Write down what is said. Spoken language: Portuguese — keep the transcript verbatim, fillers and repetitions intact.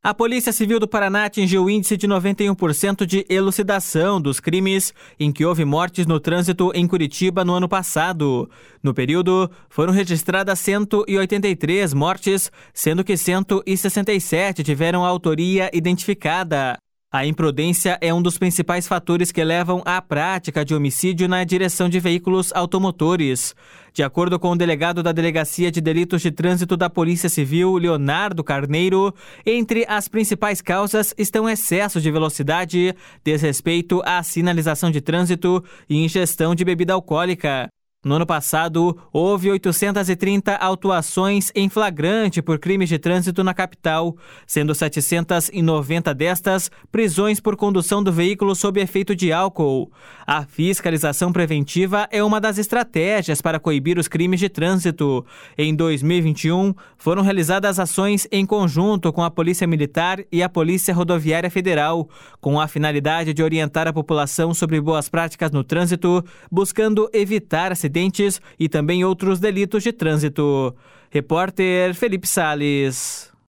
A Polícia Civil do Paraná atingiu o índice de noventa e um por cento de elucidação dos crimes em que houve mortes no trânsito em Curitiba no ano passado. No período, foram registradas cento e oitenta e três mortes, sendo que cento e sessenta e sete tiveram a autoria identificada. A imprudência é um dos principais fatores que levam à prática de homicídio na direção de veículos automotores. De acordo com o delegado da Delegacia de Delitos de Trânsito da Polícia Civil, Leonardo Carneiro, entre as principais causas estão excesso de velocidade, desrespeito à sinalização de trânsito e ingestão de bebida alcoólica. No ano passado, houve oitocentas e trinta autuações em flagrante por crimes de trânsito na capital, sendo setecentas e noventa destas prisões por condução do veículo sob efeito de álcool. A fiscalização preventiva é uma das estratégias para coibir os crimes de trânsito. Em dois mil e vinte e um, foram realizadas ações em conjunto com a Polícia Militar e a Polícia Rodoviária Federal, com a finalidade de orientar a população sobre boas práticas no trânsito, buscando evitar acidentes e também outros delitos de trânsito. Repórter Felipe Salles.